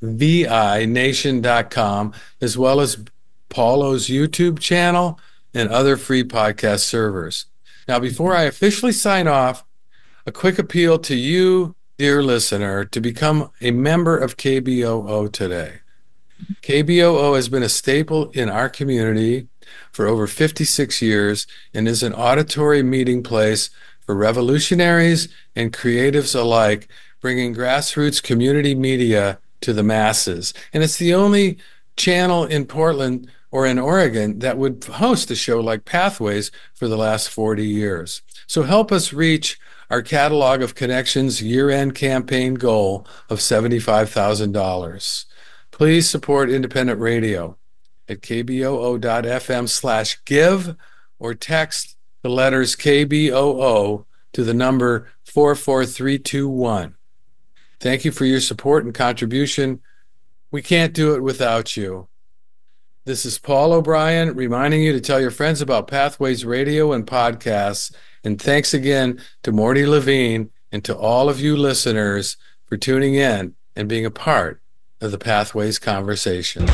vination.com, as well as Paulo's YouTube channel and other free podcast servers. Now, before I officially sign off, a quick appeal to you, dear listener, to become a member of KBOO today. KBOO has been a staple in our community for over 56 years and is an auditory meeting place for revolutionaries and creatives alike, bringing grassroots community media to the masses. And it's the only channel in Portland or in Oregon that would host a show like Pathways for the last 40 years. So help us reach our Catalog of Connections year-end campaign goal of $75,000. Please support independent radio at kboo.fm/give or text the letters KBOO to the number 44321. Thank you for your support and contribution. We can't do it without you. This is Paul O'Brien reminding you to tell your friends about Pathways Radio and podcasts. And thanks again to Morty Levine and to all of you listeners for tuning in and being a part of the Pathways conversation.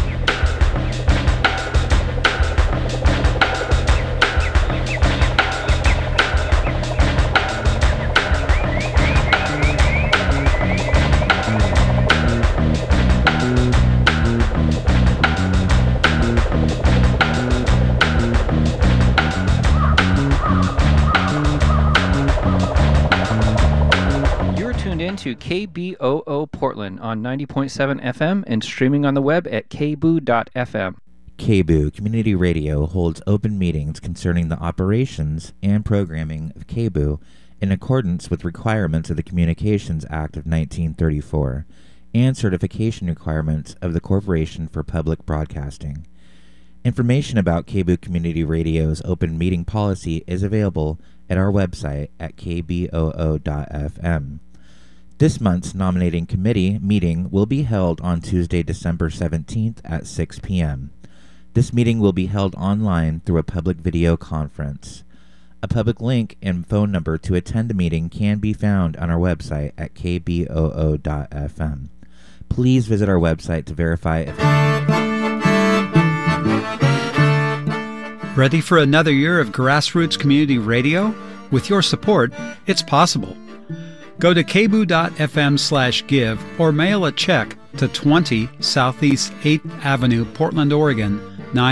To KBOO Portland on 90.7 FM and streaming on the web at kboo.fm. KBOO Community Radio holds open meetings concerning the operations and programming of KBOO in accordance with requirements of the Communications Act of 1934 and certification requirements of the Corporation for Public Broadcasting. Information about KBOO Community Radio's open meeting policy is available at our website at kboo.fm. This month's nominating committee meeting will be held on Tuesday, December 17th at 6 p.m. This meeting will be held online through a public video conference. A public link and phone number to attend the meeting can be found on our website at kboo.fm. Please visit our website to verify if... Ready for another year of grassroots community radio? With your support, it's possible. Go to kboo.fm/give or mail a check to 20 Southeast 8th Avenue, Portland, Oregon,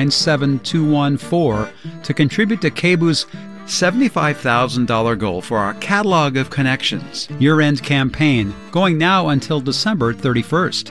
97214 to contribute to KBOO's $75,000 goal for our Catalog of Connections year-end campaign going now until December 31st.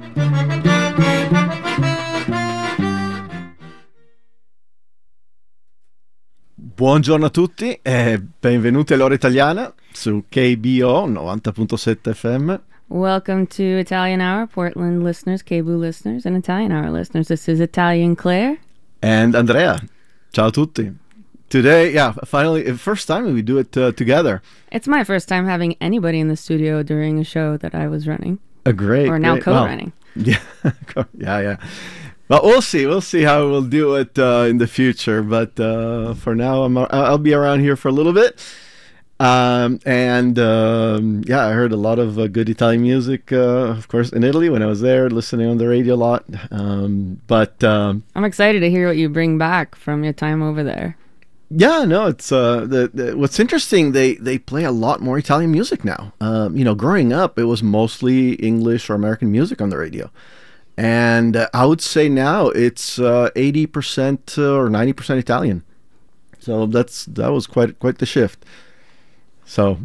Buongiorno a tutti e benvenuti all'Ora Italiana su KBO 90.7 FM. Welcome to Italian Hour, Portland listeners, KBOO listeners, and Italian Hour listeners. This is Italian Claire. And Andrea. Ciao a tutti. Today, finally, first time we do it together. It's my first time having anybody in the studio during a show that I was running. Great. Or now co-running. Well, yeah. Well, we'll see how we'll do it in the future. But for now, I'll be around here for a little bit. I heard a lot of good Italian music, of course, in Italy when I was there, listening on the radio a lot. I'm excited to hear what you bring back from your time over there. Yeah, no, it's what's interesting. They play a lot more Italian music now. Growing up, it was mostly English or American music on the radio. And I would say now it's 80% or 90% Italian. So that was quite the shift. So,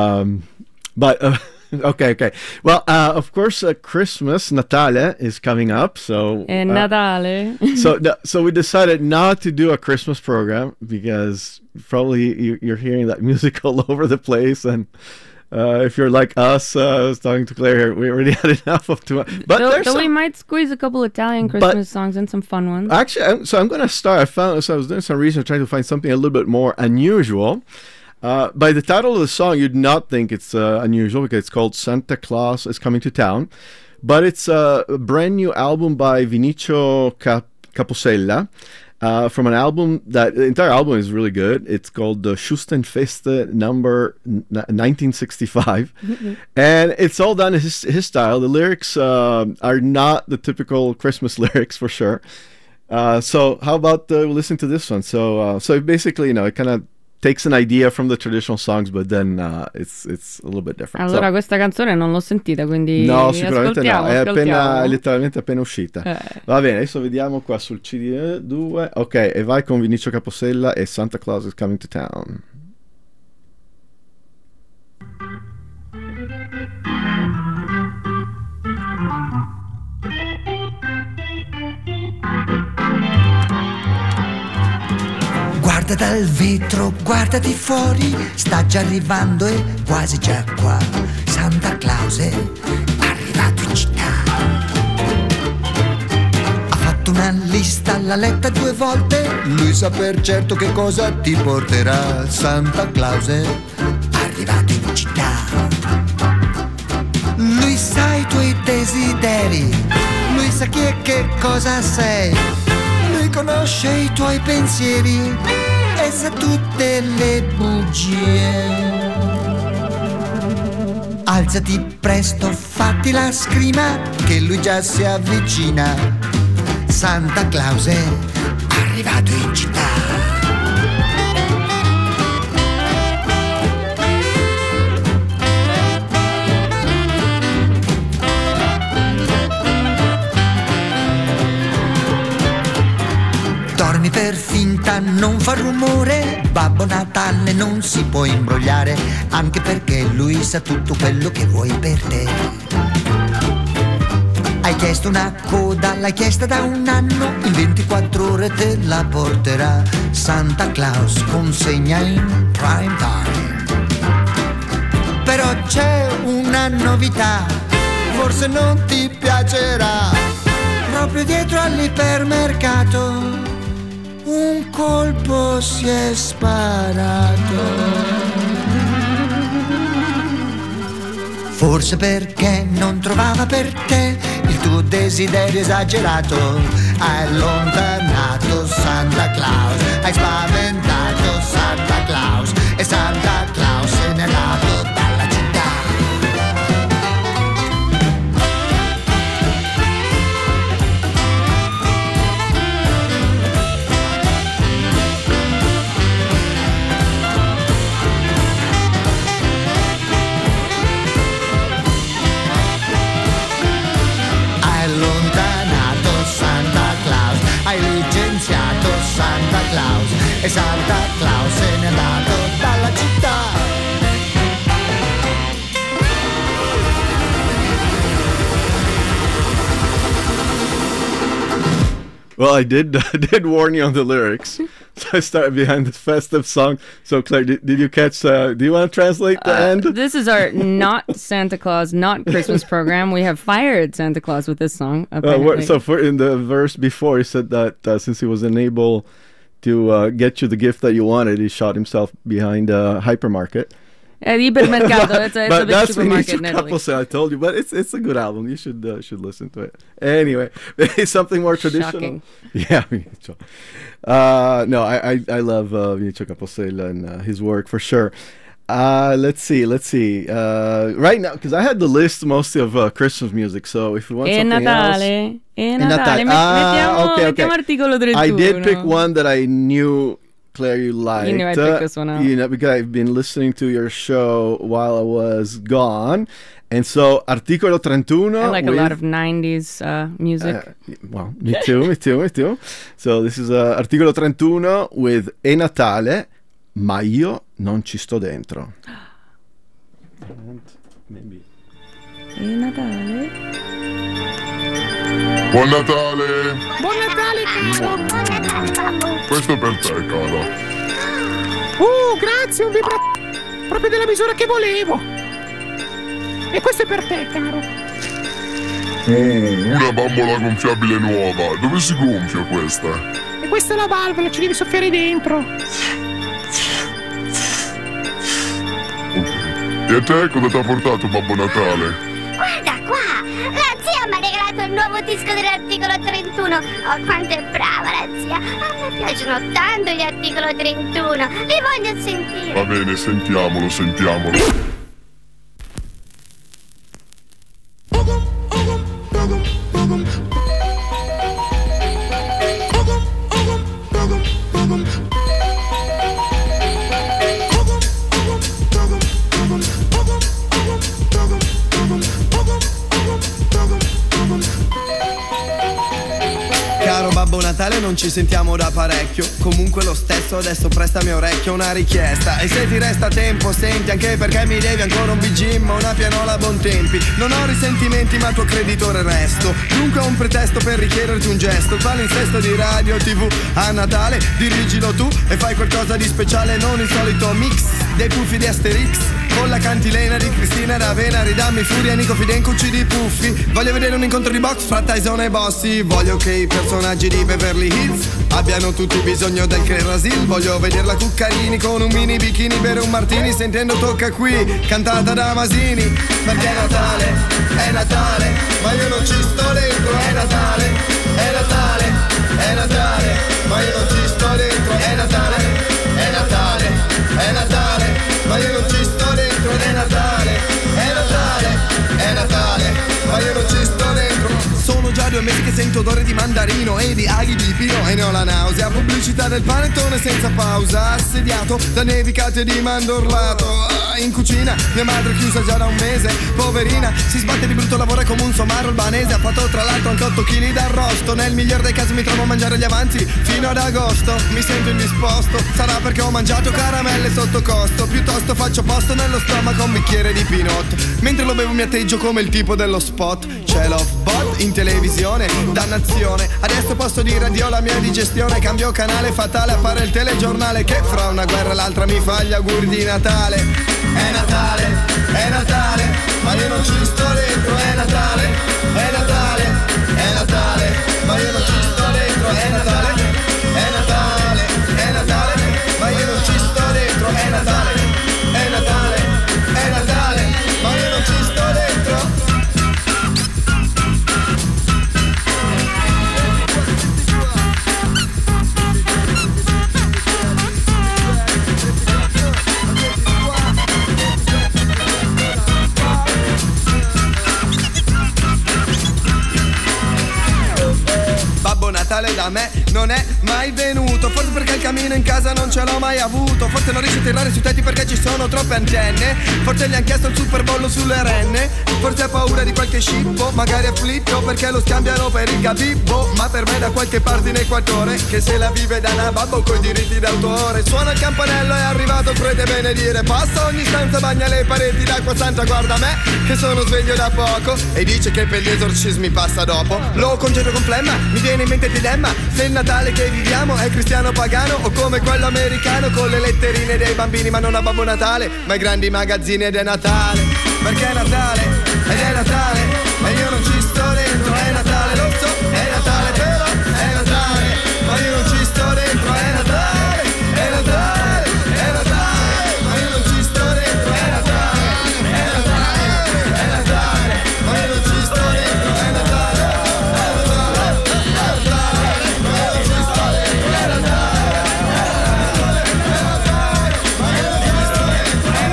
okay. Well, of course, Christmas, Natale is coming up. So Natale. so we decided not to do a Christmas program because probably you're hearing that music all over the place and. If you're like us, I was talking to Claire here, we already had enough of too much. But we might squeeze a couple Italian Christmas songs and some fun ones. Actually, I'm going to start. I was doing some research trying to find something a little bit more unusual. By the title of the song, you'd not think it's unusual because it's called Santa Claus is Coming to Town. But it's a brand new album by Vinicio Caposella. from an album that the entire album is really good. It's called the Schustenfeste number 1965, and it's all done in his style. The lyrics are not the typical Christmas lyrics for sure. So how about listen to this one? So basically, it kind of takes an idea from the traditional songs, but then it's a little bit different. Allora questa canzone non l'ho sentita, quindi no, sicuramente no, è ascoltiamo. letteralmente appena uscita. Va bene, adesso vediamo qua sul CD2. Ok, e vai con Vinicio Capossela e Santa Claus is Coming to Town. Guarda dal vetro, guardati fuori, sta già arrivando e quasi già qua. Santa Claus è arrivato in città. Ha fatto una lista, l'ha letta 2 volte, lui sa per certo che cosa ti porterà. Santa Claus è arrivato in città. Lui sa i tuoi desideri, lui sa chi e che cosa sei. Lui conosce i tuoi pensieri e sa tutte le bugie. Alzati presto, fatti la scrima, che lui già si avvicina. Santa Claus è arrivato in città. Dormi per finta, non fa rumore, Babbo Natale non si può imbrogliare, anche perché lui sa tutto quello che vuoi per te. Hai chiesto una coda, l'hai chiesta da 1 anno, in 24 ore te la porterà. Santa Claus consegna in prime time. Però c'è una novità, forse non ti piacerà. Proprio dietro all'ipermercato un colpo si è sparato. Forse perché non trovava per te il tuo desiderio esagerato. Hai allontanato Santa Claus, hai spaventato Santa Claus, e Santa Claus se n'è andato dalla città. Hai licenziato Santa Claus e Santa Claus se n'è andato dalla città. Well, I did warn you on the lyrics. So I started behind this festive song. So Claire, did you catch? Do you want to translate the end? This is our not Santa Claus, not Christmas program. We have fired Santa Claus with this song. So in the verse before, he said that since he was unable to get you the gift that you wanted, he shot himself behind a hypermarket. Ipermercato. It's a big that's supermarket in Italy. Couple, I told you, but it's a good album. You should listen to it. Anyway, it's something more traditional. Shocking. Yeah, no, I love Vinicio Capossela and his work for sure. Let's see. Right now, because I had the list mostly of Christmas music, so if you want something else. Natale. Mettiamo articolo 31. I did pick one that I knew, Claire, you liked. You knew I'd pick this one out. Because I've been listening to your show while I was gone. And so, Articolo 31. I like a lot of 90s music. Well, me too. So, this is Articolo 31 with E Natale, ma io non ci sto dentro. And maybe. E Natale. Buon Natale! Buon Natale, caro! Buon Natale, babbo! Questo è per te, cara. Grazie, un proprio della misura che volevo! E questo è per te, caro! Una bambola gonfiabile nuova. Dove si gonfia questa? E questa è la valvola, ci devi soffiare dentro! Ok. E a te cosa ti ha portato Babbo Natale? Guarda qua! La zia mi ha regalato ascoltato il nuovo disco dell'Articolo 31? Oh, quanto è brava la zia! A me piacciono tanto gli Articolo 31, li voglio sentire! Va bene, sentiamolo, sentiamolo. Caro Babbo Natale, non ci sentiamo da parecchio. Comunque lo stesso, adesso prestami orecchio, una richiesta. E se ti resta tempo, senti, anche perché mi devi ancora un bigim o una pianola a buon tempi. Non ho risentimenti ma tuo creditore resto. Dunque ho un pretesto per richiederti un gesto. Palinsesto di radio, tv, a Natale dirigilo tu e fai qualcosa di speciale, non il solito mix dei puffi di Asterix con la cantilena di Cristina D'Avena. Ridammi Furia, Nico Fidencucci di Puffi. Voglio vedere un incontro di box fra Tyson e Bossi. Voglio che i personaggi di Beverly Hills abbiano tutti bisogno del Crerasil. Voglio vederla Cuccarini con un mini bikini, bere un martini sentendo Tocca Qui cantata da Masini. Perché è Natale, ma io non ci sto dentro. È Natale, è Natale, è Natale, ma io non ci sto dentro. È Natale, è Natale, è Natale, ma io non ci sto dentro. È Natale, è Natale, è Natale, ma io non ci sto dentro. Sono già 2 mesi che sento odore di mandarino e di aghi di pino e ne ho la nausea. Pubblicità del panettone senza pausa, assediato da nevicate di mandorlato. In cucina mia madre chiusa già da un mese, poverina, si sbatte di brutto, lavoro come un somaro albanese. Ha fatto tra l'altro anche 8 kg d'arrosto. Nel miglior dei casi mi trovo a mangiare gli avanzi fino ad agosto. Mi sento indisposto, sarà perché ho mangiato caramelle sotto costo. Piuttosto faccio posto nello stomaco un bicchiere di Pinot. Mentre lo bevo mi atteggio come il tipo dello spot. C'è Love Bot in televisione, dannazione. Adesso posso dire addio alla mia digestione. Cambio canale, fatale, appare il telegiornale che fra una guerra e l'altra mi fa gli auguri di Natale. È Natale, ma io non ci sto dentro. È Natale, è Natale, è Natale, ma io non ci sto dentro. È Natale, è Natale, è Natale, ma io non ci sto dentro. È Natale, è Natale, è Natale, ma io non ci sto dentro. Babbo Natale da me non è mai venuto, forse perché il camino in casa non ce l'ho mai avuto. Forse non riesce a tirare sui tetti perché ci sono troppe antenne. Forse gli han chiesto il Super Bowl sulle renne. Forse ha paura di qualche scippo, magari afflitto perché lo scambiano per il gabibbo. Ma per me da qualche parte in Equatore, che se la vive da una babbo coi diritti d'autore. Suona il campanello, è arrivato, crede benedire. Passa ogni stanza, bagna le pareti d'acqua santa. Guarda me che sono sveglio da poco e dice che per gli esorcismi passa dopo. Lo congedo con flemma, mi viene in mente il dilemma: se il Natale che viviamo è cristiano pagano o come quello americano con le letterine dei bambini, ma non a Babbo Natale ma ai grandi magazzini. Ed è Natale perché è Natale ed è Natale e io non ci sto dentro. È Natale, lo so, è Natale, però è Natale, ma io non ci sto dentro. È Natale, è Natale, è Natale, ma io non ci sto dentro. È Natale, è Natale, è Natale, ma io non ci sto dentro. È Natale, è Natale, è Natale, ma io non ci sto dentro. È Natale, è Natale, ma io non ci sto dentro. È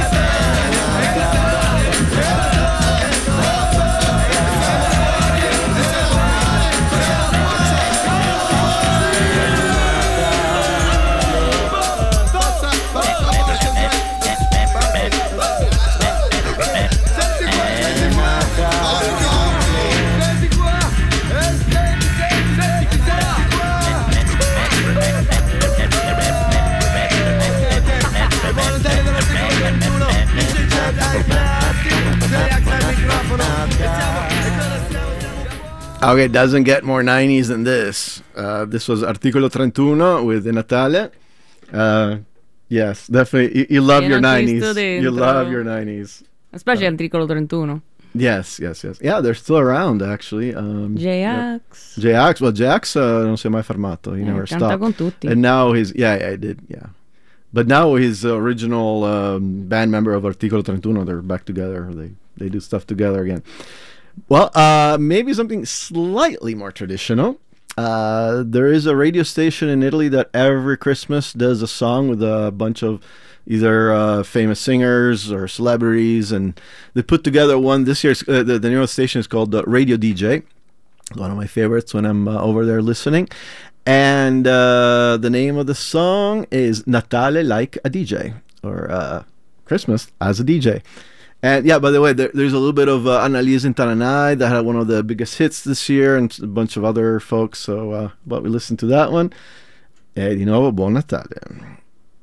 Okay, it doesn't get more 90s than this. This was Articolo 31 with Natale. Yes, definitely. You love your 90s. You love your 90s. Specie Articolo 31. Yes. Yeah, they're still around, actually. J-Ax. J-Ax. Well, J-Ax non si è mai fermato. He never canta stopped. con tutti. And now he's... Yeah, he did, yeah. But now his original band member of Articolo 31, they're back together. They do stuff together again. Well, maybe something slightly more traditional. There is a radio station in Italy that every Christmas does a song with a bunch of either famous singers or celebrities, and they put together one this year. The name of the station is called Radio DJ. One of my favorites when I'm over there listening. And the name of the song is Natale Like a DJ, or Christmas as a DJ. And yeah, by the way, there's a little bit of Annalisa and Tananai that had one of the biggest hits this year, and a bunch of other folks. So, but we listened to that one. E di nuovo, buon Natale.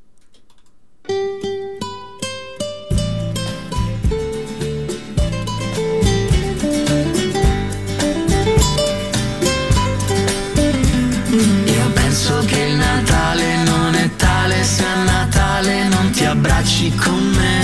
Io penso che il Natale non è tale se a Natale non ti abbracci con me.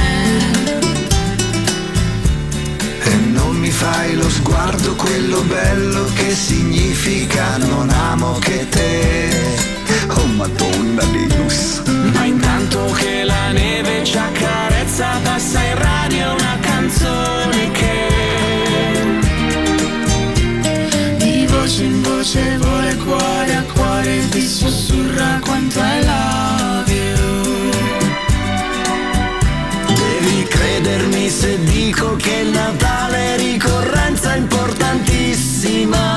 E non mi fai lo sguardo quello bello che significa non amo che te. Oh Madonna Deus. Ma intanto che la neve ci accarezza passa in radio una canzone che di voce in voce vuole cuore a cuore ti sussurra quanto I love you. Devi credermi se dico che il Natale è ricorrenza importantissima.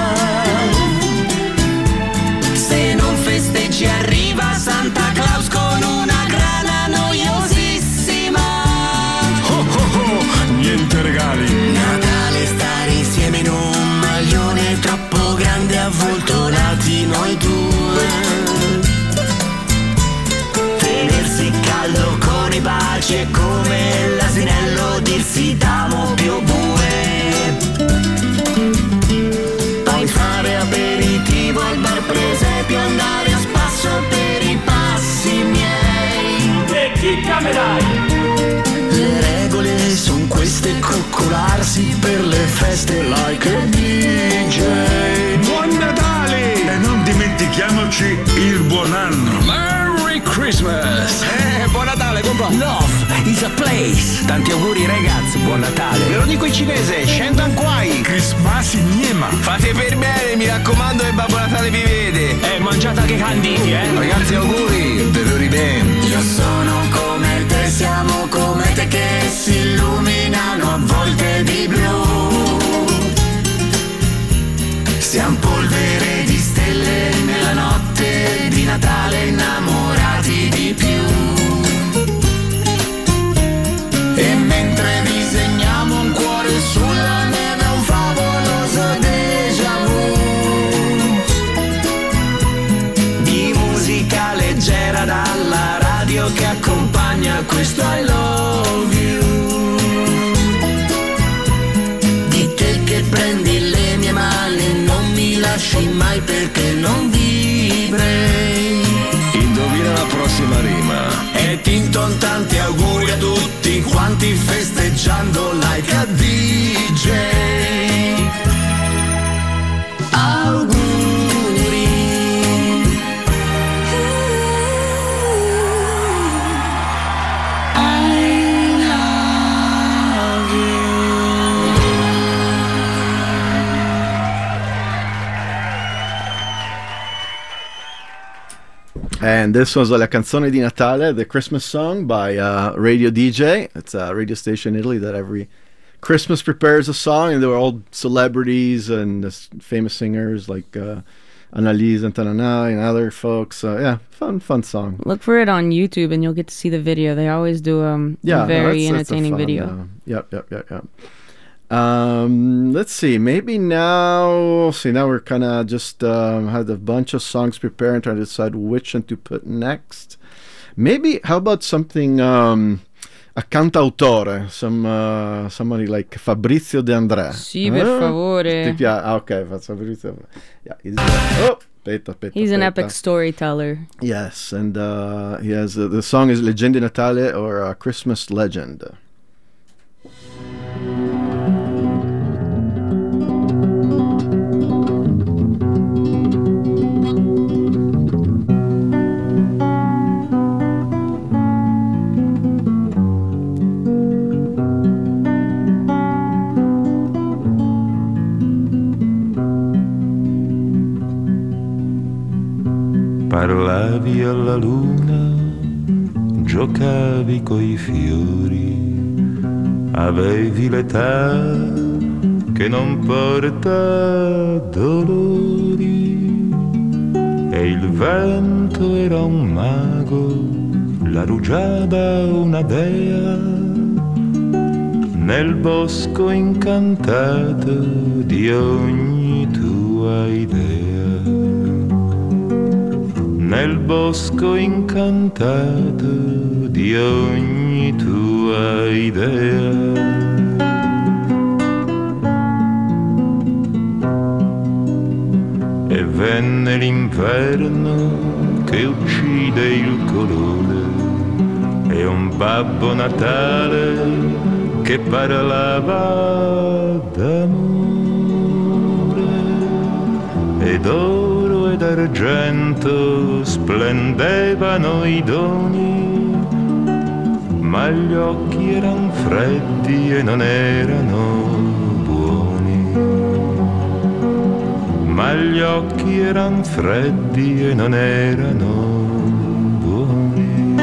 Se non festeggi arriva Santa Claus con una grana noiosissima. Oh oh oh, niente regali. Natale stare insieme in un maglione troppo grande avvoltonati noi due. Tenersi caldo con i baci e come l'asinello dirsi t'amo più bue. Poi fare aperitivo al bar presepio, andare a spasso per i passi miei. E chi camerai? Le regole son queste, coccolarsi per le feste like a DJ. Buon Natale! E non dimentichiamoci il buon anno. Merry Christmas! Buon Natale, compà! Love is a place! Tanti auguri ragazzi, buon Natale! Ve lo dico in cinese, Shendan Kwai! Christmas Niema! Fate per bene, mi raccomando, e Babbo Natale vi vede! Mangiate anche canditi, Ragazzi, auguri, bevi bene! Io sono come te, siamo come te che si illuminano a volte di blu. Siamo polvere di stelle nella notte di Natale, innamorati di più. E mentre disegniamo un cuore sulla neve, un favoloso déjà vu di musica leggera dalla radio che accompagna questo I love you. Di te che prendi le mie mani e non mi lasci mai perché non vivrei. Indovina la prossima rima. E Tinton tanti auguri a tutti quanti festeggiando like a DJ. Auguri. I love you. And this was la canzone di Natale, the Christmas song by Radio DJ. It's a radio station in Italy that every Christmas prepares a song, and they were all celebrities and famous singers like Annalisa and Tananai and other folks. So yeah, fun song. Look for it on YouTube and you'll get to see the video. They always do a very entertaining video. Yep. Let's see. Maybe now. Now we're kind of just had a bunch of songs prepared and trying to decide which one to put next. Maybe how about something a cantautore, somebody like Fabrizio De André. Sì, per favore. Ti piace? Ok, Fabrizio. Yeah, aspetta. He's an epic storyteller. Yes, and he has the song is Leggende Natale or Christmas Legend. Parlavi alla luna, giocavi coi fiori, avevi l'età che non porta dolori, e il vento era un mago, la rugiada una dea, nel bosco incantato di ogni tua idea. Nel bosco incantato di ogni tua idea. E venne l'inverno che uccide il colore, e un Babbo Natale che parlava d'amore, ed oro ed argento splendevano i doni, ma gli occhi eran freddi e non erano buoni. Ma gli occhi eran freddi e non erano buoni.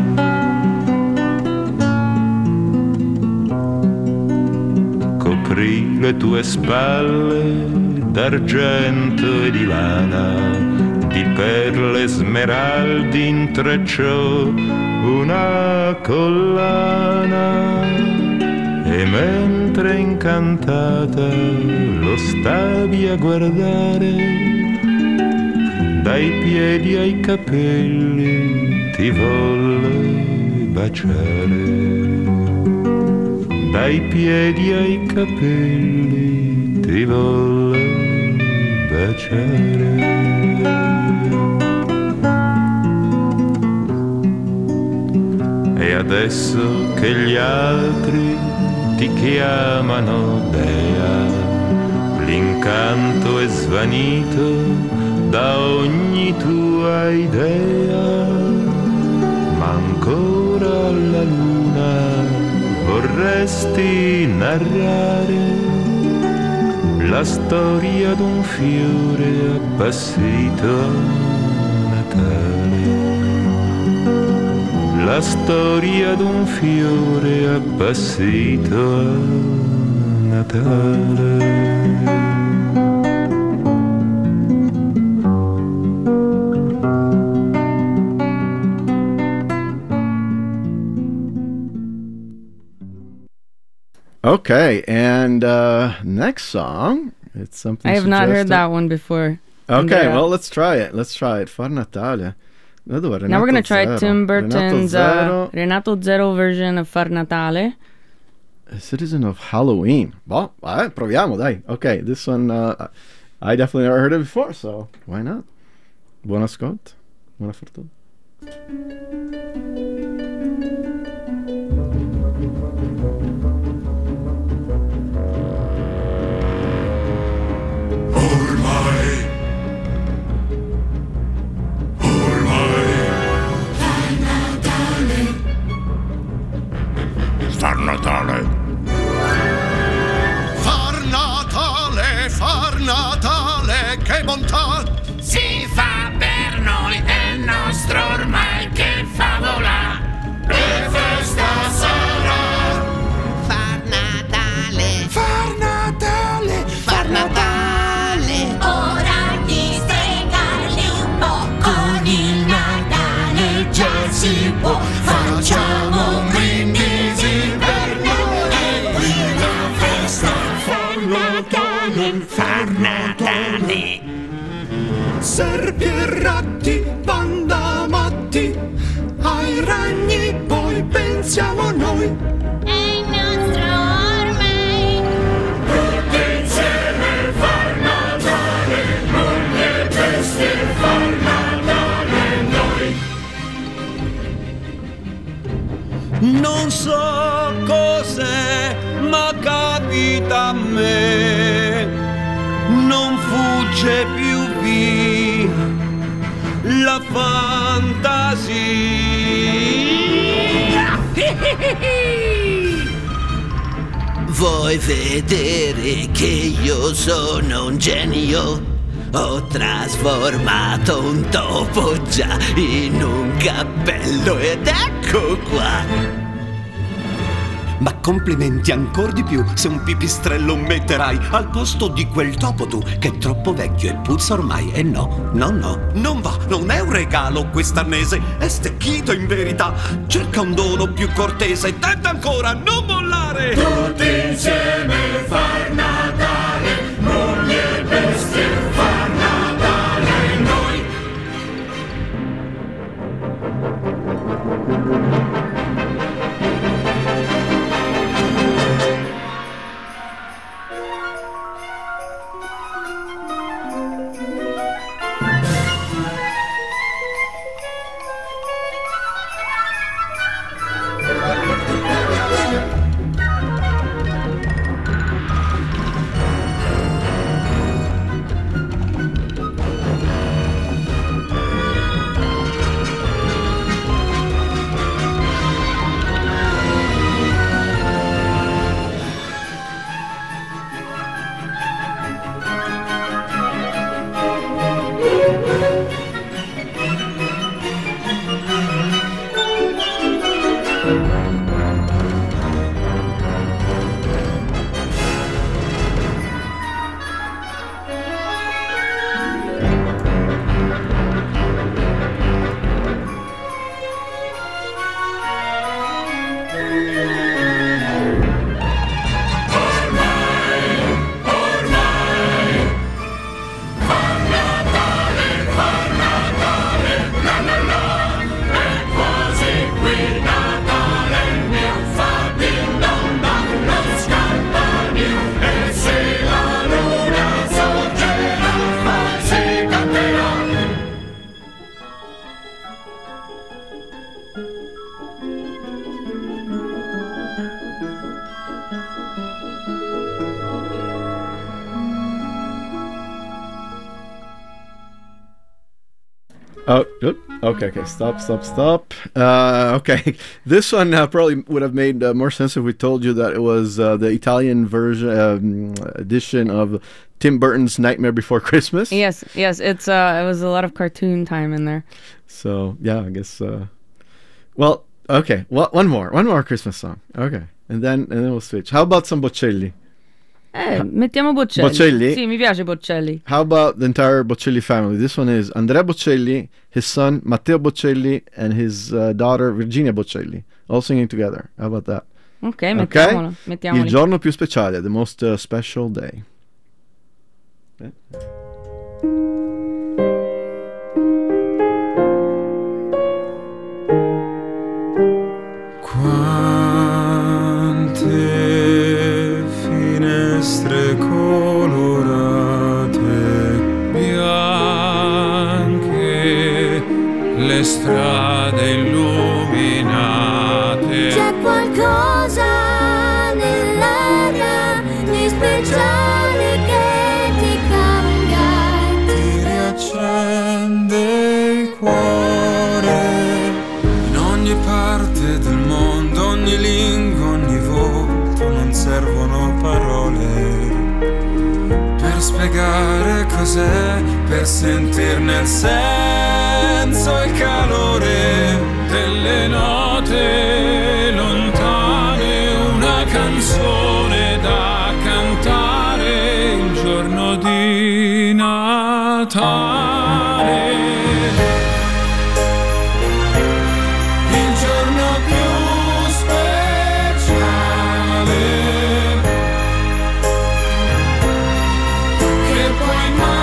Coprì le tue spalle d'argento e di lana, di perle smeraldi intrecciò una collana, e mentre incantata lo stavi a guardare, dai piedi ai capelli ti volle baciare. Dai piedi ai capelli ti volle baciare. E adesso che gli altri ti chiamano dea, l'incanto è svanito da ogni tua idea, ma ancora alla luna vorresti narrare la storia d'un fiore appassito a Natale. La storia d'un fiore appassito a Natale. Okay, and next song, it's something I have not heard suggested. that one before. Okay, Andrea. well, let's try it. Far Natale. Now we're going to try Tim Burton's Renato Zero version of Far Natale. A Citizen of Halloween. Boh, proviamo, dai. Okay, this one, I definitely never heard it before, so why not? Buon ascolto. Buona fortuna. Far Natale. Far Natale, Far Natale, che bontà! Si fa per noi, è il nostro ormai, che favola e festa sarà. Far Natale, Far Natale, Far Natale. ora di stregarli un po', con il Natale già si può, facciamo un brindisi per noi, e qui la festa Far Natale, Far Natale. Serpi e ratti, banda matti, ai ragni poi pensiamo noi. È il nostro ormai. Tutti insieme Far Natale, mondi e bestie, Far Natale noi. Non so cos'è, ma capita a me, non fugge più via la fantasia. Vuoi vedere che io sono un genio? Ho trasformato un topo già in un cappello ed ecco qua. Ma complimenti ancor di più se un pipistrello metterai al posto di quel topo tu, che è troppo vecchio e puzza ormai. E no, non va, non è un regalo quest'arnese, è stecchito in verità. Cerca un dono più cortese e tenta ancora, non mollare. Tutti insieme far Natale, mogli e bestie, far Natale noi. Okay, stop. Okay, this one probably would have made more sense if we told you that it was the Italian version edition of Tim Burton's Nightmare Before Christmas. Yes, it's it was a lot of cartoon time in there. So yeah, I guess. Well, okay, one more Christmas song. Okay, and then we'll switch. How about some Bocelli? Mettiamo Bocelli. Bocelli? Sì, mi piace Bocelli. How about the entire Bocelli family? This one is Andrea Bocelli, his son Matteo Bocelli, and his daughter Virginia Bocelli, all singing together. How about that? Ok, mettiamoli. Il giorno più speciale, the most special day. Finestre colorate, bianche, le strade illuminate. C'è qualcosa nell'aria di speciale che ti cambia, ti riaccende il cuore. In ogni parte del mondo, ogni lingua, ogni volto, non servono parole per spiegare cos'è, per sentirne il senso e il calore delle note lontane, una canzone da cantare il giorno di Natale. Il giorno più speciale che puoi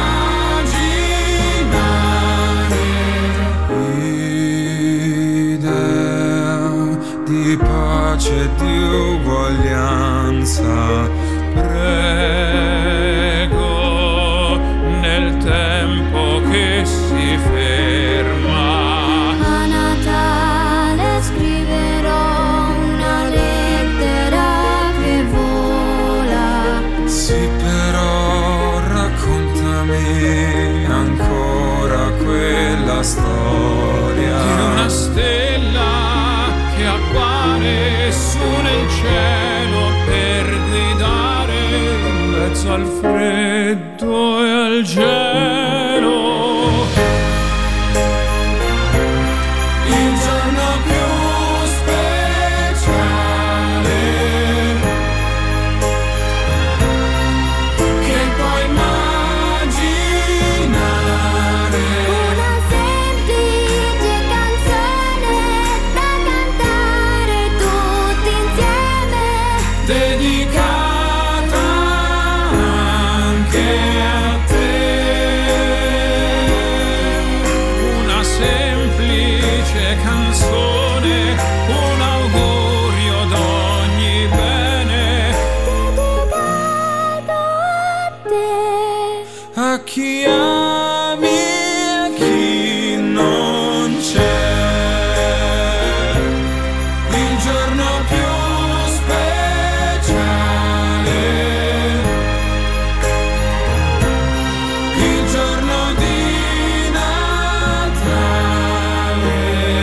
immaginare. Idea di pace e di uguaglianza, prego, nel tempo che si ferma. A Natale scriverò una lettera che vola. Sì, però raccontami ancora quella storia di una stella che appare su nel cielo per guidare in mezzo al freddo e al gelo. quale canzone, un augurio d'ogni bene, dedicato a te. a chi ami e a chi non c'è. Il giorno più speciale, il giorno di Natale.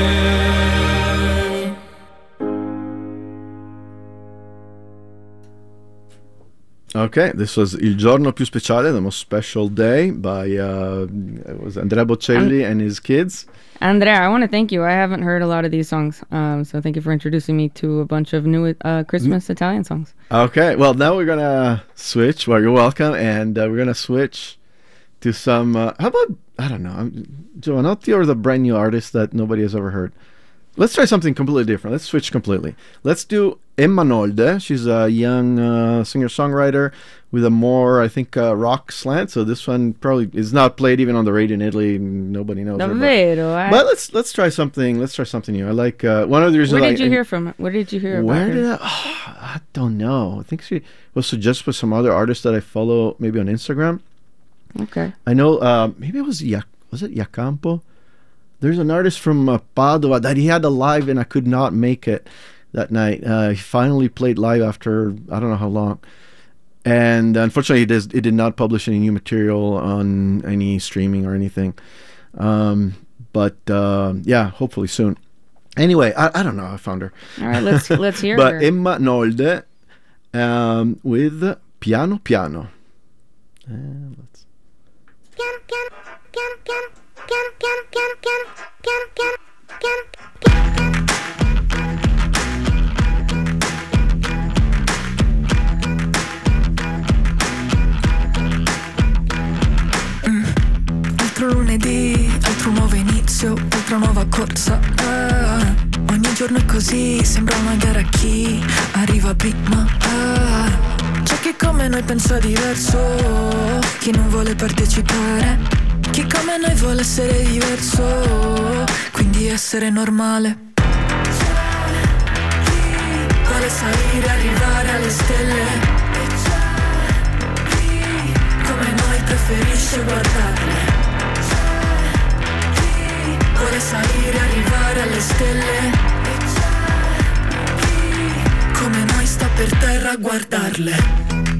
Okay, this was Il giorno più speciale, the most special day by it was Andrea Bocelli and his kids. Andrea, I want to thank you. I haven't heard a lot of these songs, so thank you for introducing me to a bunch of new Christmas Italian songs. Okay, well, now we're gonna switch. Well, you're welcome, and we're gonna switch to some. How about, I don't know, Giovanotti or the brand new artist that nobody has ever heard? Let's try something completely different. Let's switch completely. Let's do Emma Nolde. She's a young singer-songwriter with a more, I think, rock slant. So this one probably is not played even on the radio in Italy. Nobody knows her. Davvero, But let's try something. Let's try something new. I like one of the reasons. Where did you hear from? Where did you hear about Where her? did I don't know. I think she was suggested by some other artists that I follow, maybe on Instagram. Okay. I know. Maybe it was was it Iacampo? There's an artist from Padua that he had a live and I could not make it that night. He finally played live after I don't know how long. And unfortunately, it did not publish any new material on any streaming or anything. But yeah, hopefully soon. Anyway, I don't know how I found her. All right, let's hear but her. Emma Nolde with Piano Piano. Let's. Piano, piano, piano, piano, piano, piano, piano, piano, piano, piano, piano, piano, piano. Altro lunedì, altro nuovo inizio, altra nuova corsa. Ogni giorno è così, sembra una gara a chi arriva prima. C'è chi come noi pensa diverso, chi non vuole partecipare, chi come noi vuole essere diverso, quindi essere normale. Vuole salire, arrivare alle stelle, come noi preferisce guardarle. Vuole salire, arrivare alle stelle, come noi sta per terra a guardarle.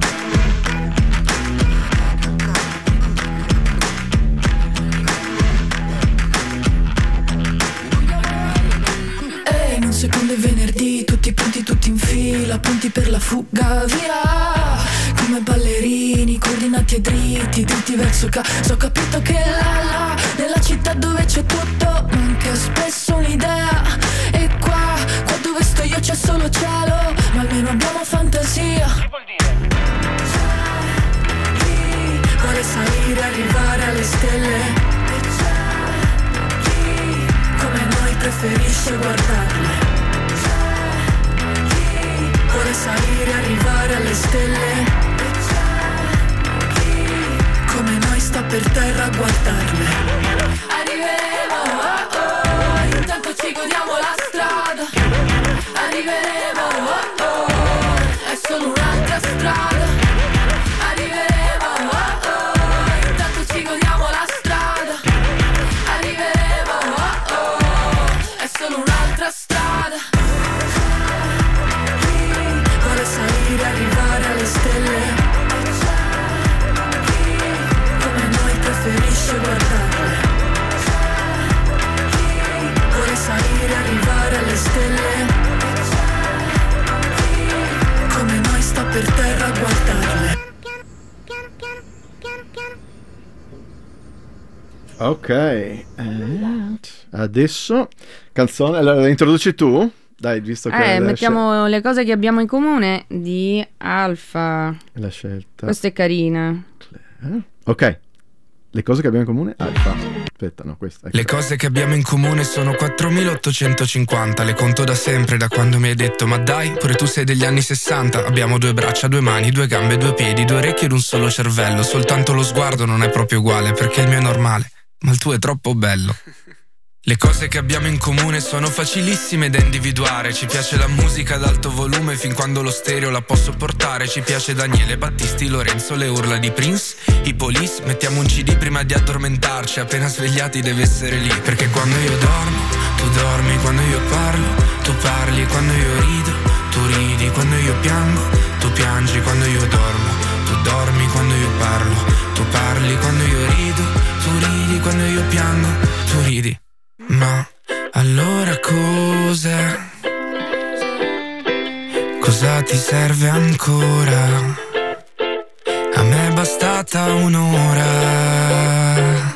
E in un secondo è venerdì, tutti pronti, tutti in fila, pronti per la fuga, via. Come ballerini, coordinati e dritti, dritti verso casa. Ho capito che là, nella città dove c'è tutto, manca spesso un'idea. E qua dove sto io c'è solo cielo, ma almeno abbiamo fantasia. Che vuol dire? Vuole salire, arrivare alle stelle, come noi preferisce guardarle. Vuole salire, arrivare alle stelle, come noi sta per terra a guardarle. Arriveremo, oh oh, intanto ci godiamo la strada. Arriveremo, oh oh, è solo un'altra strada. Arriveremo, oh oh, intanto ci godiamo la strada. Arriveremo, oh oh, è solo un'altra strada. Vuole salire, arrivare alle stelle, come noi preferisce guardarle. Vuole salire, arrivare alle stelle, come noi sta per terra a guardarle. Ok, adesso canzone, allora la introduci tu? Dai, visto che mettiamo le cose che abbiamo in comune di Alfa. la scelta. Questa è carina. Ok, le cose che abbiamo in comune, Alfa. Aspetta, no, questa. Le cose che abbiamo in comune sono 4850. Le conto da sempre, da quando mi hai detto ma dai, pure tu sei degli anni 60. Abbiamo 2 braccia, 2 mani, 2 gambe, 2 piedi, 2 orecchie ed un solo cervello. Soltanto lo sguardo non è proprio uguale, perché il mio è normale, ma il tuo è troppo bello. Le cose che abbiamo in comune sono facilissime da individuare. Ci piace la musica ad alto volume fin quando lo stereo la può sopportare. Ci piace Daniele, Battisti, Lorenzo, le urla di Prince, i Police. Mettiamo un CD prima di addormentarci, appena svegliati deve essere lì. Perché quando io dormo, tu dormi, quando io parlo, tu parli, quando io rido, tu ridi, quando io piango, tu piangi, quando io dormo, tu dormi, quando io parlo, tu parli, quando io rido, tu ridi, quando io piango, tu ridi. Ma allora cosa ti serve ancora? A me è bastata un'ora.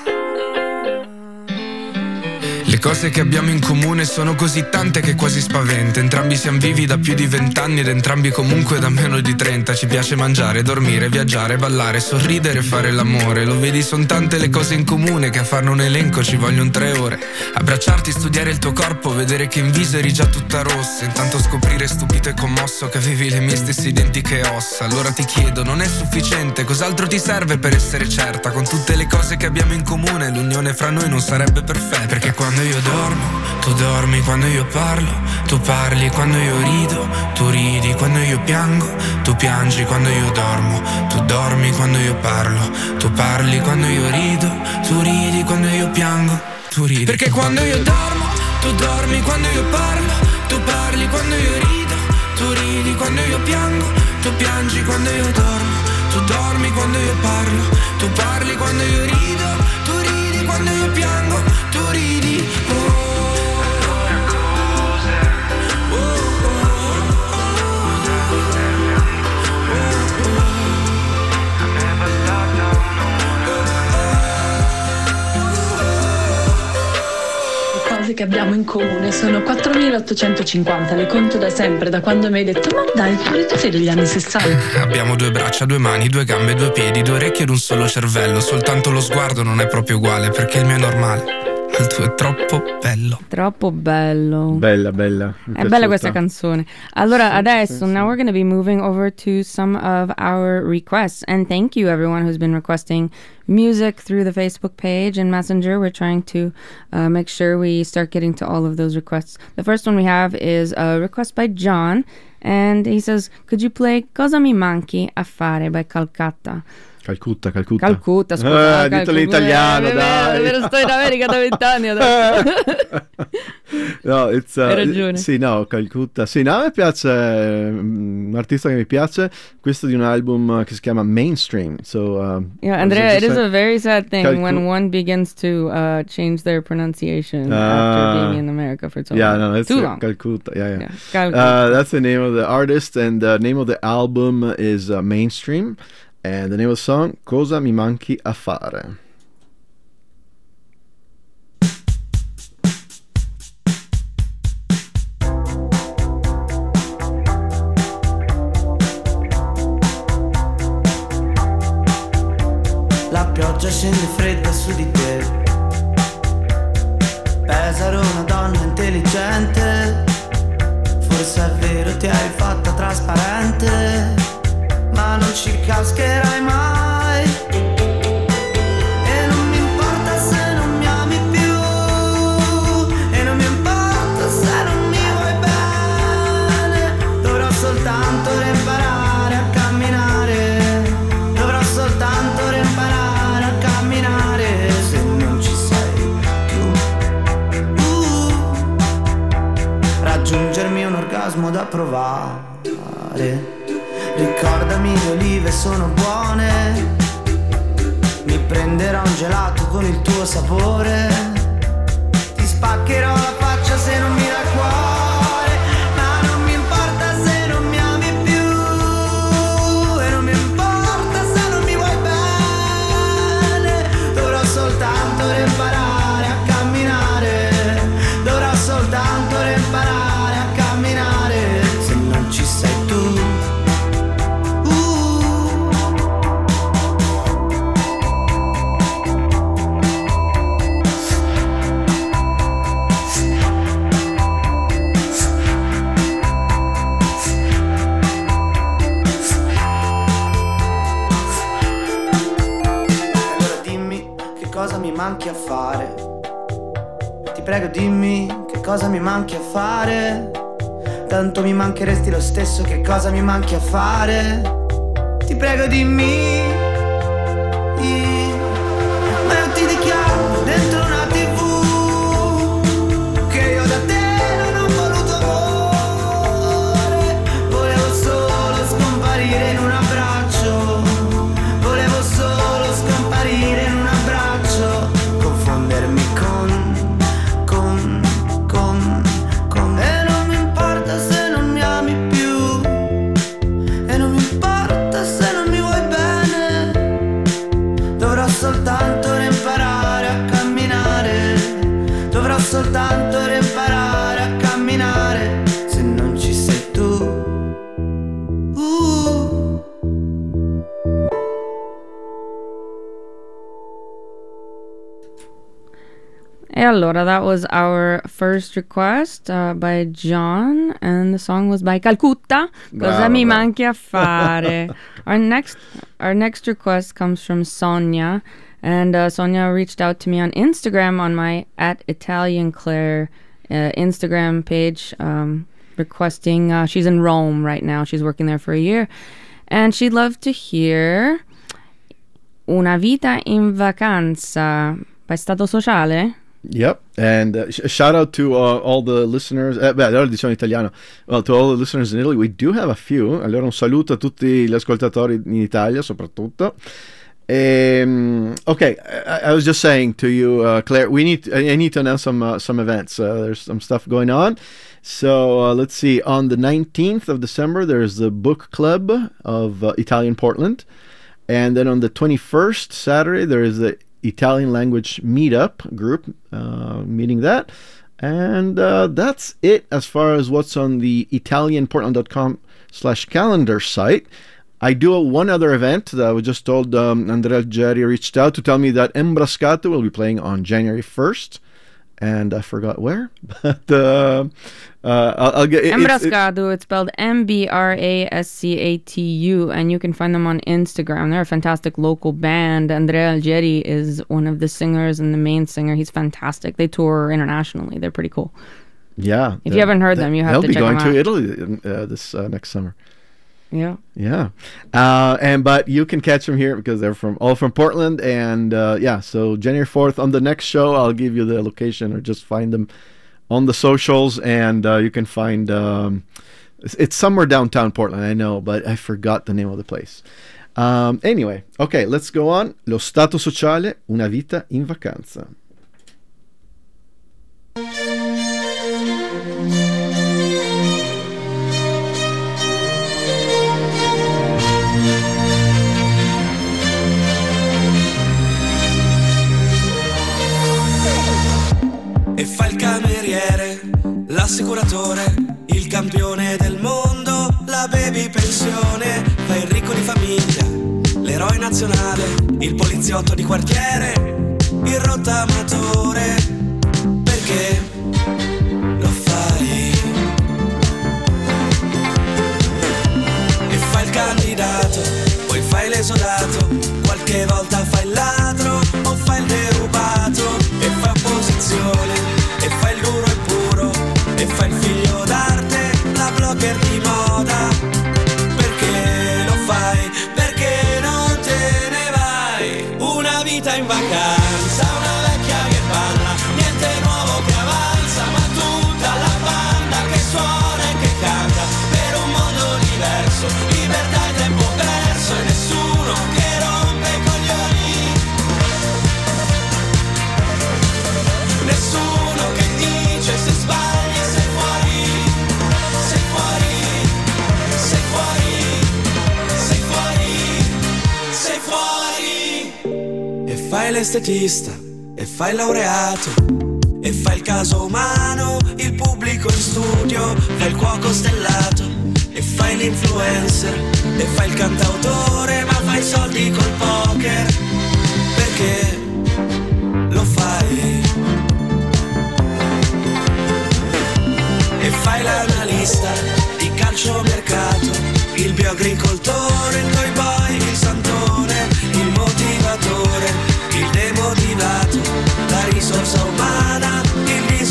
Le cose che abbiamo in comune sono così tante che quasi spaventa. Entrambi siamo vivi da più di 20 anni ed entrambi comunque da meno di 30. Ci piace mangiare, dormire, viaggiare, ballare, sorridere e fare l'amore. Lo vedi, son tante le cose in comune che a farne un elenco ci vogliono 3 ore. Abbracciarti, studiare il tuo corpo, vedere che in viso eri già tutta rossa. Intanto scoprire stupito e commosso che avevi le mie stesse identiche ossa. Allora ti chiedo, non è sufficiente? Cos'altro ti serve per essere certa? Con tutte le cose che abbiamo in comune, l'unione fra noi non sarebbe perfetta. Perché quando io dormo, tu dormi, quando io parlo, tu parli, quando io rido, tu ridi, quando io piango, tu piangi, quando io dormo, tu dormi, quando io parlo, tu parli, quando io rido, tu ridi, quando io piango, tu ridi. Perché quando io dormo, tu dormi, quando io parlo, tu parli, quando io rido, tu ridi, quando io piango, tu piangi, quando io dormo, tu dormi, quando io parlo, tu parli, quando io rido, tu ridi, quando io piango, tu ridi. Che abbiamo in comune sono 4850, le conto da sempre, da quando mi hai detto ma dai, pure tu sei degli anni 60. Abbiamo 2 braccia, 2 mani, 2 gambe, 2 piedi, 2 orecchie ed un solo cervello. Soltanto lo sguardo non è proprio uguale, perché il mio è normale, il tuo è troppo bello. Troppo bello. Bella. È bella questa canzone. Allora, adesso, now we're going to be moving over to some of our requests. And thank you everyone who's been requesting music through the Facebook page and Messenger. We're trying to make sure we start getting to all of those requests. The first one we have is a request by John. And he says, could you play Cosa mi manchi a fare by Calcutta? Calcutta, scusa. Ditelo in italiano, dai. Sto in America da 20 anni adesso. No, Hai ragione. Sì, no, Calcutta. Sì, no, a me piace, un artista che mi piace, questo di un album che si chiama Mainstream. So, yeah, Andrea, it is a very sad thing when one begins to change their pronunciation after being in America for so long. Yeah, no, it's too long. Calcutta. Yeah. Calcutta. That's the name of the artist, and the name of the album is Mainstream. And the name of the song, Cosa mi manchi a fare. La pioggia scende fredda su di te. Pesaro, una donna intelligente. Forse è vero, ti hai fatta trasparente, ma non ci cascherai mai. E non mi importa se non mi ami più, e non mi importa se non mi vuoi bene. Dovrò soltanto imparare a camminare, dovrò soltanto imparare a camminare. Se non ci sei più, raggiungermi un orgasmo da provare. Ricordami, le olive sono buone, mi prenderò un gelato con il tuo sapore, ti spaccherò la faccia se non mi dai cuore, ma non mi importa se non mi ami più, e non mi importa se non mi vuoi bene. Dovrò soltanto imparare a camminare, dovrò soltanto imparare a camminare. Se non ci sei tu, manchi a fare. Ti prego dimmi che cosa mi manchi a fare. Tanto mi mancheresti lo stesso, che cosa mi manchi a fare. Ti prego dimmi. Ma io ti dichiaro dentro una TV che io da te non ho voluto amore. Volevo solo scomparire in un abbraccio. Volevo solo scomparire in un abbraccio. Confondermi con e non mi importa se non mi ami più. E non mi importa se non mi vuoi bene. Dovrò soltanto imparare a camminare. Dovrò soltanto imparare a camminare. Se non ci sei tu. E allora, that was our first request by John, and the song was by Calcutta. Cosa mi manchi a fare? Our next request comes from Sonia, and Sonia reached out to me on Instagram on my @ItalianClaire Instagram page, requesting. She's in Rome right now. She's working there for a year, and she'd love to hear Una vita in vacanza by Stato Sociale. Yep, and shout out to all the listeners. Allora diciamo in italiano. Well, to all the listeners in Italy, we do have a few. Allora un saluto a tutti gli ascoltatori in Italia, soprattutto. Okay, I was just saying to you, Claire, I need to announce some events. There's some stuff going on. So let's see. On the 19th of December, there's the book club of Italian Portland, and then on the 21st, Saturday, there is the Italian language meetup group meeting that, and that's it as far as what's on the italianportland.com/calendar site. I do one other event that I was just told. Andrea Algeri reached out to tell me that Embrascato will be playing on January 1st, and I forgot where, but I'll get Embrascato. It's spelled Mbrascatu, and you can find them on Instagram. They're a fantastic local band. Andrea Algeri is one of the singers and the main singer. He's fantastic. They tour internationally. They're pretty cool. Yeah. If you haven't heard them, you have to check them out. They'll be going to Italy this next summer. Yeah. But you can catch them here because they're all from Portland, and so January 4th on the next show, I'll give you the location, or just find them on the socials, and you can find it's somewhere downtown Portland, I know, but I forgot the name of the place. Anyway, okay, let's go on. Lo Stato Sociale, una vita in vacanza. E fa il cameriere, l'assicuratore, il campione del mondo, la baby pensione, fa il ricco di famiglia, l'eroe nazionale, il poliziotto di quartiere, il rottamatore. Perché lo fai? E fa il candidato, poi fai l'esodato, qualche volta fai il ladro o fai il derubato, e fa opposizione, e fa il duro e puro, e fa il figlio d'arte, la blogger di moda. Perché lo fai? Perché non te ne vai? Una vita in vacanza, una vecchia che parla, niente nuovo che avanza, ma tutta la banda che suona e che canta, per un mondo diverso, libertà e tempo perso, e nessuno che rompe i coglioni, nessuno che dice se sbagli sei fuori, sei fuori, sei fuori, sei fuori, sei fuori. E fai l'estetista, e fai il laureato, e fai il caso umano, il pubblico in studio, fai il cuoco stellato, e fai l'influencer, e fai il cantautore, ma fai soldi col poker. Perché lo fai? E fai l'analista di calciomercato, il bioagricoltore, il toy boy, il santone, il motivatore, il demotivato, la risorsa umana, il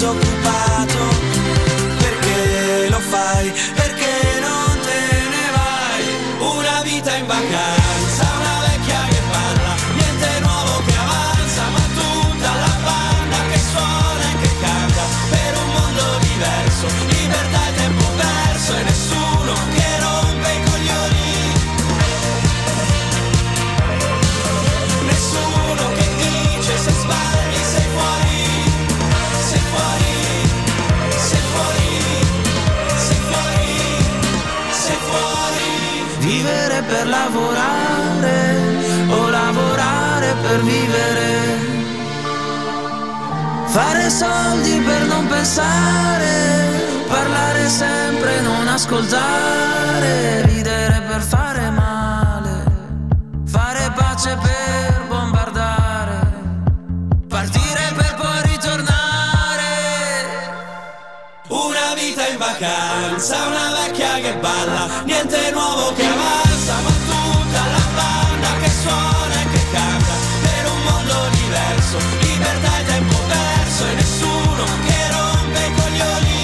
Fare soldi per non pensare, parlare sempre, non ascoltare, ridere per fare male, fare pace per bombardare, partire per poi ritornare. Una vita in vacanza, una vecchia che balla, niente nuovo che avanza, ma tutta la banda che suona e che canta per un mondo diverso, libertà e tempo perso e nessuno che rompe i coglioni,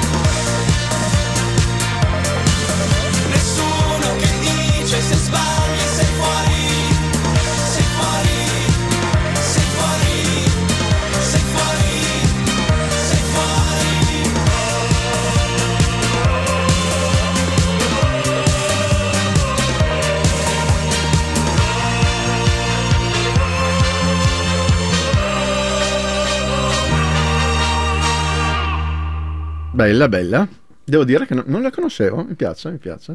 nessuno che dice se sbagli sei fuori, sei fuori, sei fuori, sei fuori, sei fuori. Bella, bella. Devo dire che non la conoscevo, mi piace, mi piace.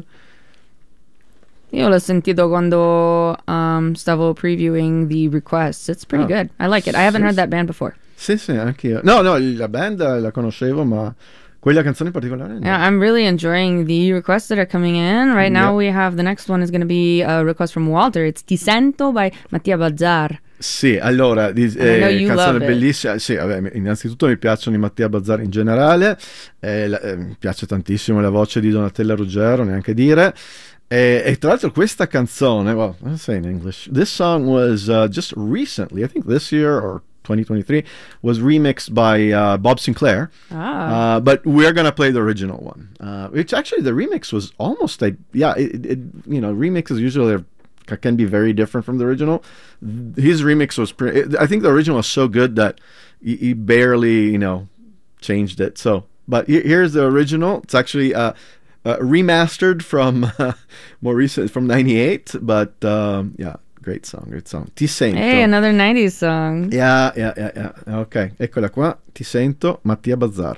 Io l'ho sentito quando stavo previewing the requests. It's pretty good. I like it. I haven't heard that band before. Sì, anche io. No, la band la conoscevo, ma quella canzone in particolare no. Yeah, I'm really enjoying the requests that are coming in. Right now we have, the next one is going to be a request from Walter. It's Ti Sento by Mattia Bazzar. Sì, allora, canzone bellissima. Sì, vabbè, innanzitutto mi piacciono i Mattia Bazzar in generale, mi piace tantissimo la voce di Donatella Ruggero, neanche dire. E tra l'altro questa canzone, well, I'll say in English, this song was just recently, I think this year or 2023, was remixed by Bob Sinclair. But we're gonna play the original one. Which actually the remix was almost remixes usually can be very different from the original. His remix was I think the original was so good that he barely changed it. So, but here's the original. It's actually remastered from more recent, from 98, but great song. Ti Sento. Hey, another 90s song. Yeah. Ok, eccola qua. Ti Sento, Mattia Bazzar.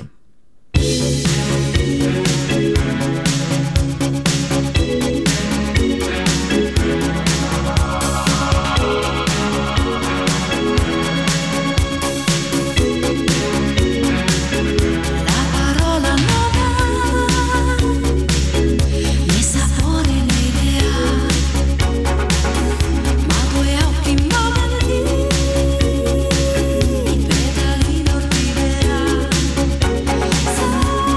Pedali in ortiveria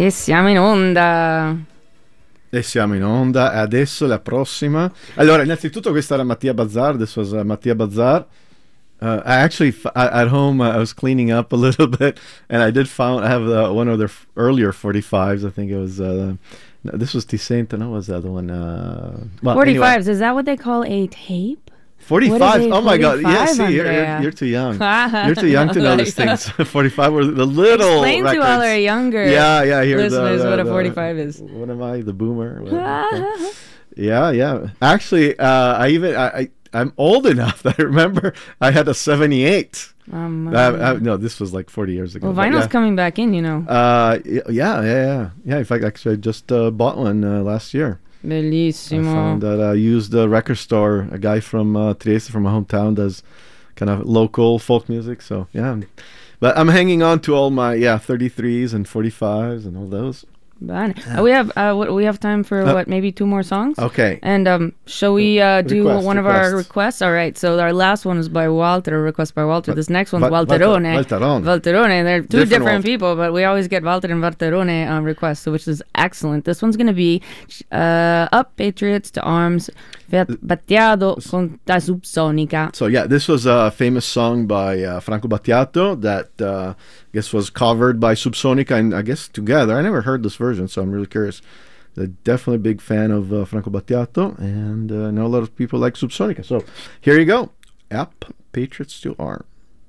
E siamo in onda. E siamo in onda. Adesso la prossima. Allora, innanzitutto questa era Mattia Bazzar. This was Mattia Bazzar. I actually at home I was cleaning up a little bit, and I have one of their earlier 45s. I think it was this was Ticenta. No, was the other one? 45s. Anyway. Is that what they call a tape? 45. Oh my God! Yeah, see, Andrea? you're too young. You're too young to know these things. 45 were the little Explain records. to all our younger listeners what a 45 is. What am I, the boomer? Yeah. Actually, I'm old enough that I remember I had a 78. No, this was like 40 years ago. Well, vinyl's coming back in, you know. Yeah. In fact, actually, I just bought one last year. Bellissimo. I found that I used a record store. A guy from Trieste, from my hometown, does kind of local folk music. So, yeah. But I'm hanging on to all my 33s and 45s and all those. We have time for maybe 2 more songs? Okay. And shall we do one of our requests? All right. So our last one is by Walter, a request by Walter. This next one's Walterone. Walterone. They're two different people, but we always get Walter and Walterone requests, so which is excellent. This one's going to be Up Patriots to Arms, Battiato con la Subsonica. So yeah, this was a famous song by Franco Battiato that I guess was covered by Subsonica, and I guess together. I never heard this version, so I'm really curious. Definitely a big fan of Franco Battiato, and I know a lot of people like Subsonica. So here you go. Up Patriots to Arms.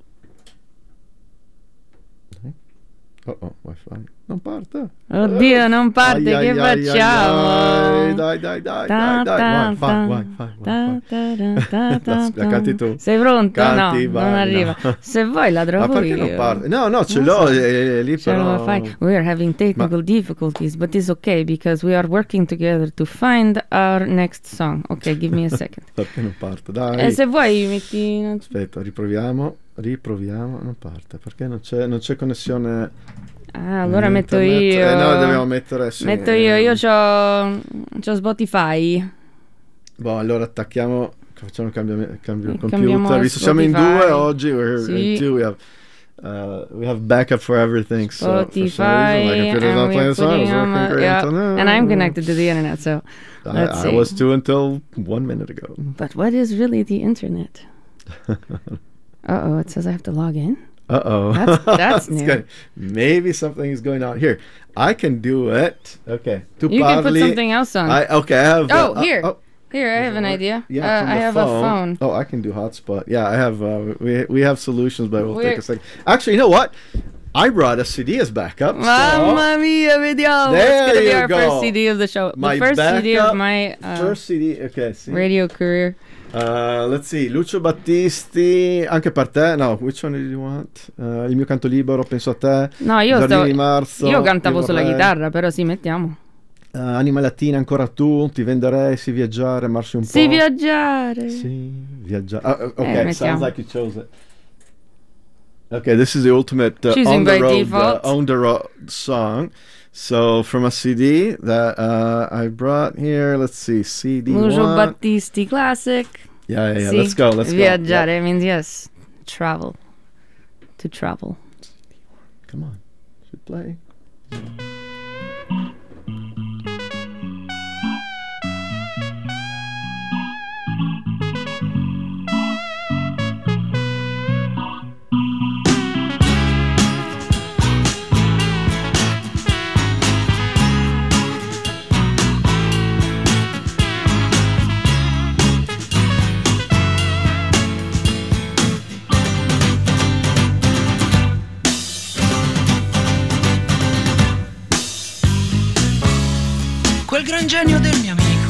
Wi-Fi. Non parte. Oddio, non parte, che facciamo? Dai. La canti tu. Sei pronto? Canti, no, non arriva. Se vuoi la trovo perché io. non parte? No, ce l'ho lì però. We are having technical difficulties, but it's okay because we are working together to find our next song. Ok, give me a second. Perché non parte? Dai. E se vuoi metti... Aspetta, riproviamo, non parte, perché non c'è connessione. Allora metto io. No, dobbiamo mettere. Sì. Metto io c'ho Spotify. Boh, allora attacchiamo, facciamo il cambio Cambiamo computer. Visto siamo in 2 oggi, sì. we have backup for everything. Spotify, and I'm connected to the internet, so let's see. I was too until 1 minute ago. But what is really the internet? It says I have to log in. That's new. Good. Maybe something is going on here. I can do it. Okay. You can put something else on. I have. Here, I have an idea. Yeah, I have a phone. Oh, I can do hotspot. Yeah, I have. We have solutions, but we'll take a second. Actually, you know what? I brought a CD as backup. Mamma mia, vediamo. There it's gonna be our go. First CD of the show. The first CD of my first CD. Okay, see. Radio career. Let's see, Lucio Battisti, anche per te. No, which one do you want? Il mio canto libero, penso a te. No, io cantavo sulla chitarra, però sì, mettiamo. Anima latina, ancora tu, ti venderei, sì viaggiare, marci un po'. Sì viaggiare. Okay, sounds like you chose it. Okay, this is the ultimate on the road song. So from a CD that I brought here, let's see, CD Lucio Battisti classic. Yeah. Let's go. Viaggiare means yes, travel. To travel. Come on, should play. Quel gran genio del mio amico,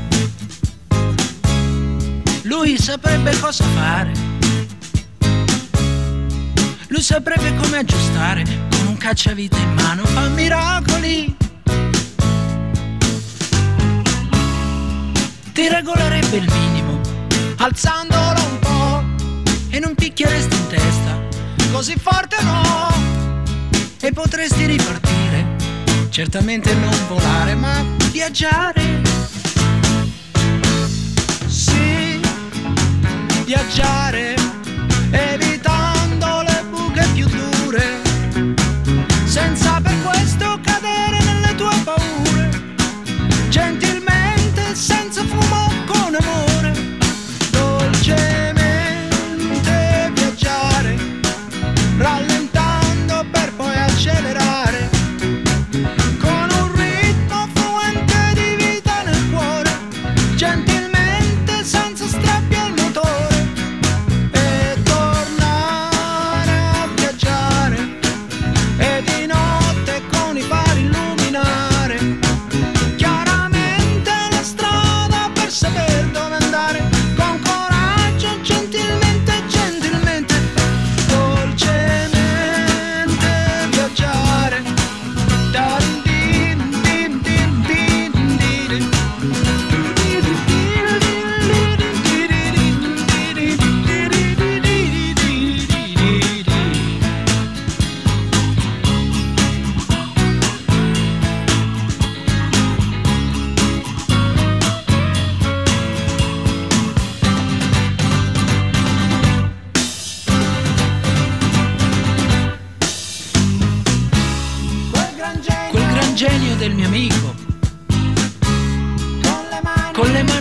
lui saprebbe cosa fare, lui saprebbe come aggiustare, con un cacciavite in mano fa miracoli, ti regolerebbe il minimo, alzandolo un po', e non picchieresti in testa, così forte no, e potresti ripartire. Certamente non volare, ma viaggiare. Sì, viaggiare, evitando le buche più dure, senza per questo cadere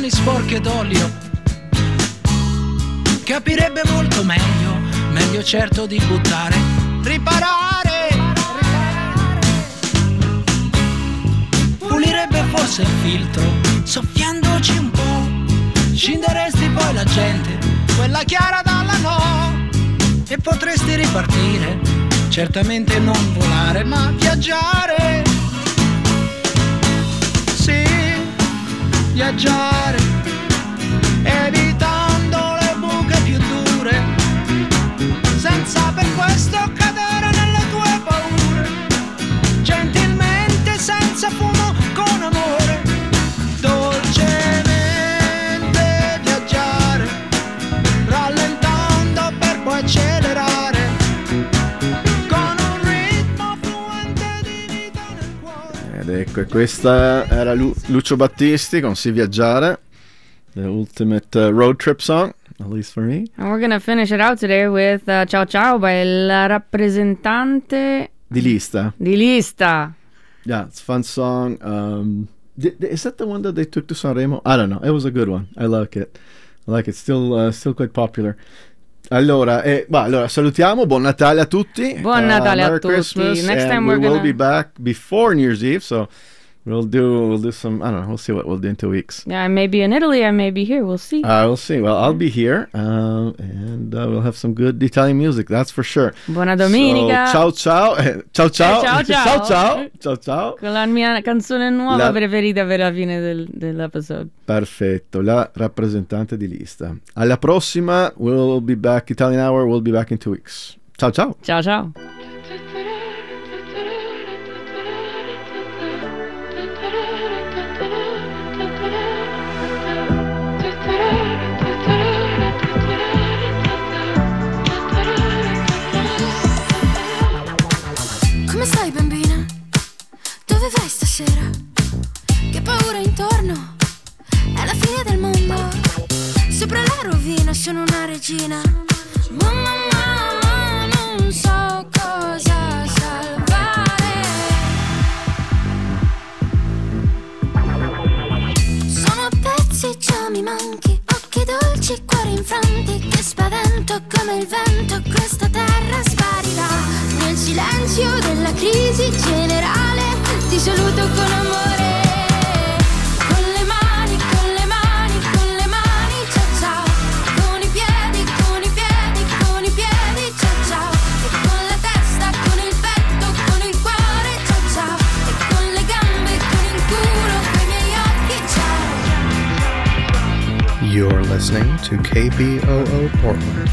mani sporche d'olio. Capirebbe molto meglio certo di buttare, riparare. Pulirebbe forse il filtro, soffiandoci un po'. Scinderesti poi la gente, quella chiara dalla no. E potresti ripartire, certamente non volare, ma viaggiare. Sì, viaggiare, evitando le buche più dure, senza per questo cadere nelle tue paure. Gentilmente, senza fumo, con amore, dolcemente viaggiare, rallentando per poi accelerare, con un ritmo fluente di vita nel cuore. Ed ecco, e questa era Lucio Battisti con Si Viaggiare, the ultimate road trip song, at least for me. And we're gonna finish it out today with Ciao Ciao by La Rappresentante Di Lista. Di Lista. Yeah, it's a fun song. Is that the one that they took to Sanremo? I don't know. It was a good one. I like it. Still quite popular. Allora, salutiamo. Buon Natale a tutti. Buon Natale Merry a tutti. Christmas, Next time we we're will gonna be back before New Year's Eve. So we'll do some. I don't know. We'll see what we'll do in 2 weeks. Yeah, I may be in Italy. I may be here. We'll see. We'll see. Well, I'll be here, and we'll have some good Italian music. That's for sure. Buona domenica. So, ciao. Ciao ciao. Ciao ciao. Ciao ciao. Ciao. Con la mia canzone nuova preferita per la fine dell'episodio. Perfetto, La Rappresentante di Lista. Alla prossima, we'll be back. Italian Hour, we'll be back in 2 weeks. Ciao ciao. Ciao ciao. Come stai, bambina? Dove vai stasera? Che paura intorno? È la fine del mondo. Sopra la rovina sono una regina. Mamma, non so cosa salvare. Sono a pezzi, già mi manchi. Occhi dolci, cuori infranti. Che spavento come il vento. Questa terra sparirà. Nel silenzio della crisi generale ti saluto con amore. Con le mani, ciao ciao. Con i piedi, ciao ciao. E con la testa, con il petto, con il cuore, ciao ciao. E con le gambe, con il culo, con i miei occhi, ciao. You're listening to KBOO Portland.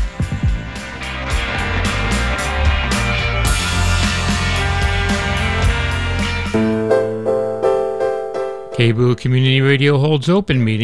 KBOO Community Radio holds open meetings